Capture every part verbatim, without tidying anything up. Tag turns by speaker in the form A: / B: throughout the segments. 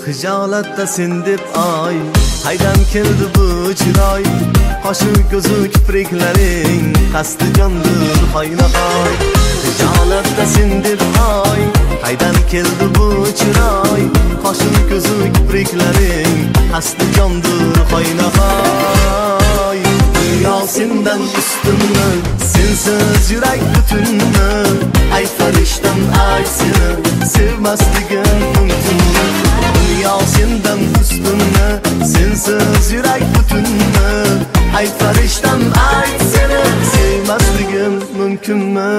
A: Hijolatda sen deb ay haydan keldi bu chiroy qoshi ko'zi kipriklaring qasdi jondir hoynahoy Hijolatda sen deb ay haydan keldi bu chiroy qoshi ko'zi kipriklaring qasdi jondir hoynahoy Dünya sendan ustunmi sensiz yurak butunmi ay farishtam ay seni sevmasligim mumkinmi Dünya sendan ustunmi sensiz yurak butunmi ay farishtam ay seni sevmasligim mumkinmi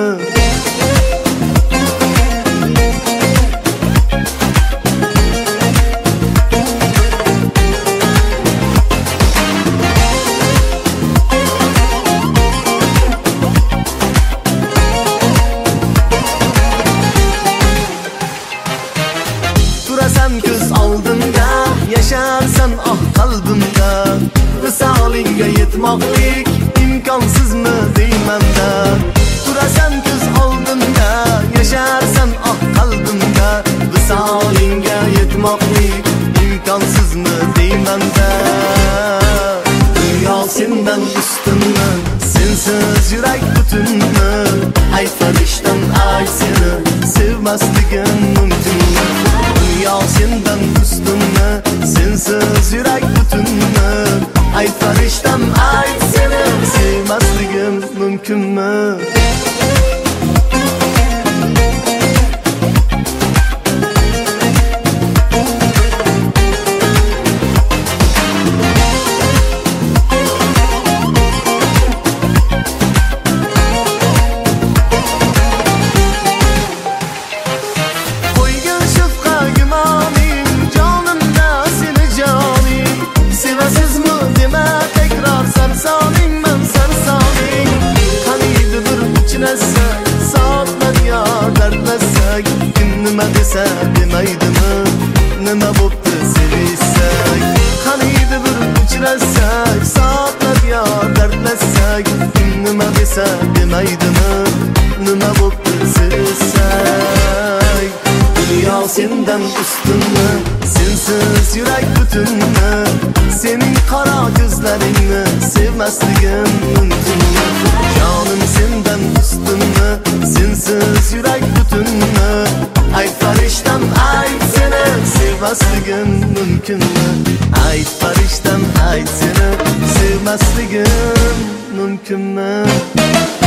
A: Turasan ko'z oldimda yasharsan ah qalbimda Visolingga yetmoqlik imkonsizmi deymanda Turasan ko'z oldimda yasharsan ah qalbimda Visolingga yetmoqlik imkonsizmi deymanda Dünya sendan ustunmi sensiz yurak butunmi ay farishtam ay seni sevmasligim mumkinmi Dünya sendan ustunmi sensiz yurak butunmi ay farishtam ay seni sevmasligim mumkinmi Nima desa demaydimi nima bo'pti sevishsak qaniydi bir uchrasak soatlar yo dardlasak nima desa demaydimi nima bo'pti sevishsak Dünya sendan ustunmi sensiz yurak butunmi sening qora ko'zlaringni sevmasligim mumkinmi jonim sendan ustunmi sensiz yurak butunmi ay farishtam ay seni sevmasligim mumkinmi ay farishtam ay seni sevmasligim mumkinmi